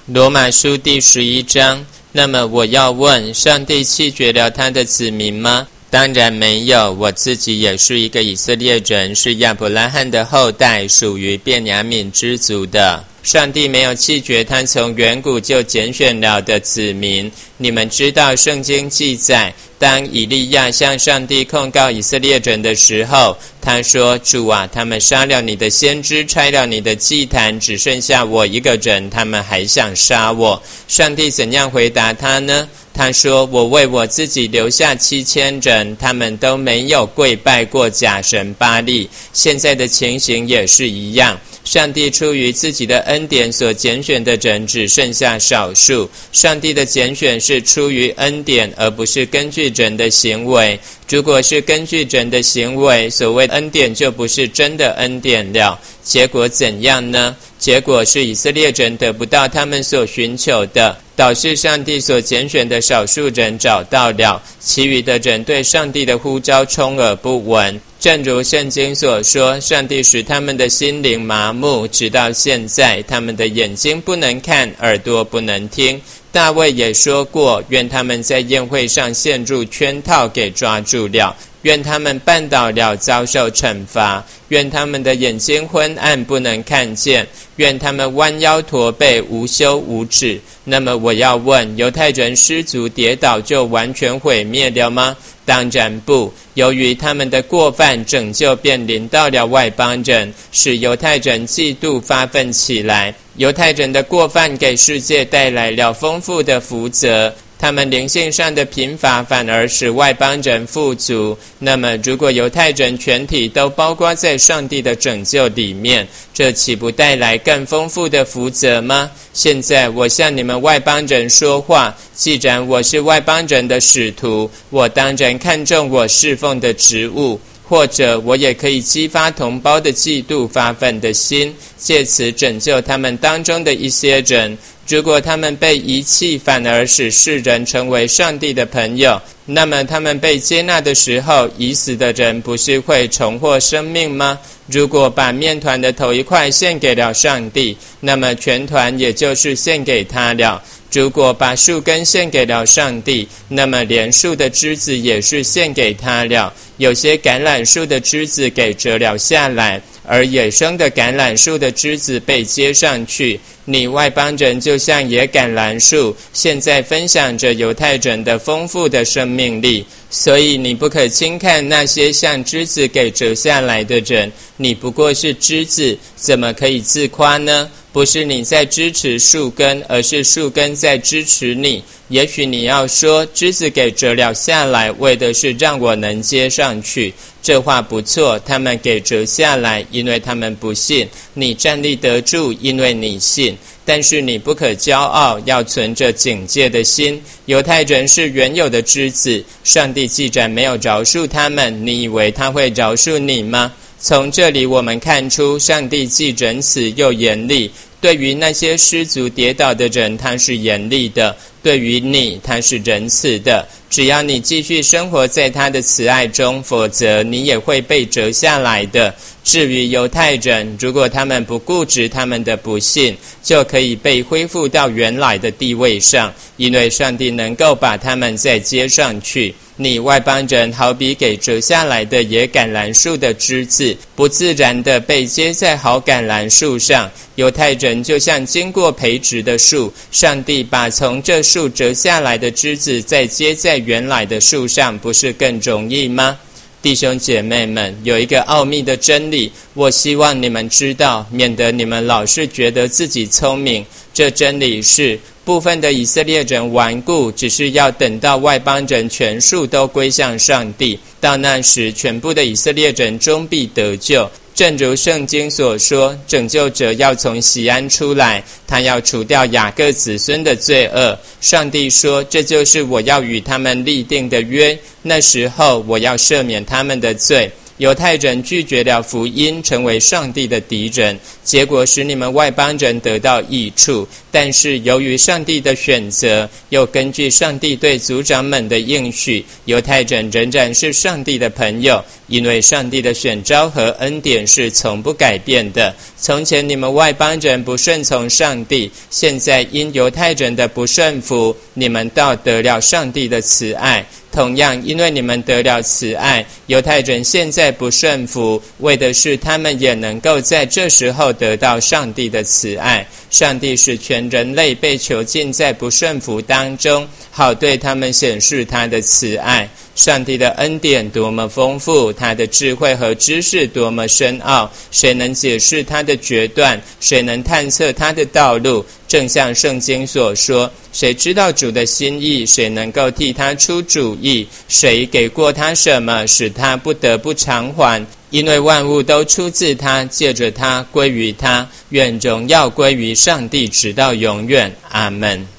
罗马书第11章。那么我要问，上帝弃绝了他的子民吗？当然没有，我自己也是一个以色列人，是亚伯拉罕的后代，属于便雅悯支族的。上帝没有弃绝他从远古就拣选了的子民。你们知道圣经记载，当以利亚向上帝控告以色列人的时候，他说，主啊，他们杀了你的先知，拆了你的祭坛，只剩下我一个人，他们还想杀我。上帝怎样回答他呢？他说，我为我自己留下7000人，他们都没有跪拜过假神巴力。现在的情形也是一样，上帝出于自己的恩典所拣选的人只剩下少数。上帝的拣选是出于恩典，而不是根据人的行为。如果是根据人的行为，所谓恩典就不是真的恩典了。结果怎样呢？结果是以色列人得不到他们所寻求的，倒是上帝所拣选的少数人找到了，其余的人对上帝的呼召充耳不闻。正如圣经所说，上帝使他们的心灵麻木，直到现在，他们的眼睛不能看，耳朵不能听。大卫也说过，愿他们在宴会上陷入圈套，给抓住了，愿他们绊倒了，遭受惩罚，愿他们的眼睛昏暗，不能看见，愿他们弯腰驼背，无休无止。那么我要问，犹太人失足跌倒就完全毁灭了吗？当然不，由于他们的过犯，拯救便临到了外邦人，使犹太人嫉妒发愤起来。犹太人的过犯给世界带来了丰富的福泽，他们灵性上的贫乏反而使外邦人富足。那么如果犹太人全体都包括在上帝的拯救里面，这岂不带来更丰富的福泽吗？现在我向你们外邦人说话，既然我是外邦人的使徒，我当然看重我侍奉的职务，或者我也可以激发同胞的嫉妒发愤的心，借此拯救他们当中的一些人。如果他们被遗弃，反而使世人成为上帝的朋友，那么他们被接纳的时候，已死的人不是会重获生命吗？如果把面团的头一块献给了上帝，那么全团也就是献给他了。如果把树根献给了上帝，那么连树的枝子也是献给他了。有些橄榄树的枝子给折了下来，而野生的橄榄树的枝子被接上去。你外邦人就像野橄榄树，现在分享着犹太人的丰富的生命力，所以你不可轻看那些像枝子给折下来的人，你不过是枝子，怎么可以自夸呢？不是你在支持树根，而是树根在支持你。也许你要说，枝子给折了下来，为的是让我能接上去。这话不错，他们给折下来，因为他们不信；你站立得住，因为你信。但是你不可骄傲，要存着警戒的心。犹太人是原有的枝子，上帝既然没有饶恕他们，你以为他会饶恕你吗？从这里我们看出，上帝既仁慈又严厉。对于那些失足跌倒的人，他是严厉的；对于你，他是仁慈的。只要你继续生活在他的慈爱中，否则你也会被折下来的。至于犹太人，如果他们不固执他们的不信，就可以被恢复到原来的地位上，因为上帝能够把他们再接上去。你外邦人好比给折下来的野橄榄树的枝子，不自然地被接在好橄榄树上。犹太人就像经过培植的树，上帝把从这树折下来的枝子再接在原来的树上，不是更容易吗？弟兄姐妹们，有一个奥秘的真理，我希望你们知道，免得你们老是觉得自己聪明。这真理是，部分的以色列人顽固，只是要等到外邦人全数都归向上帝，到那时全部的以色列人终必得救。正如圣经所说，拯救者要从锡安出来，他要除掉雅各子孙的罪恶。上帝说，这就是我要与他们立定的约，那时候我要赦免他们的罪。 犹太人拒绝了福音，成为上帝的敌人，结果使你们外邦人得到益处。但是由于上帝的选择，又根据上帝对族长们的应许，犹太人仍然是上帝的朋友，因为上帝的选召和恩典是从不改变的。从前你们外邦人不顺从上帝，现在因犹太人的不顺服，你们倒得了上帝的慈爱。同样，因为你们得了慈爱，犹太人现在不顺服，为的是他们也能够在这时候得到上帝的慈爱。上帝使全人类被囚禁在不顺服当中，好对他们显示他的慈爱。上帝的恩典多么丰富，他的智慧和知识多么深奥，谁能解释他的决断？谁能探测他的道路？正像圣经所说，谁知道主的心意？谁能够替他出主意？谁给过他什么，使他不得不偿还？因为万物都出自他，借着他，归于他。愿荣耀归于上帝，直到永远。阿们。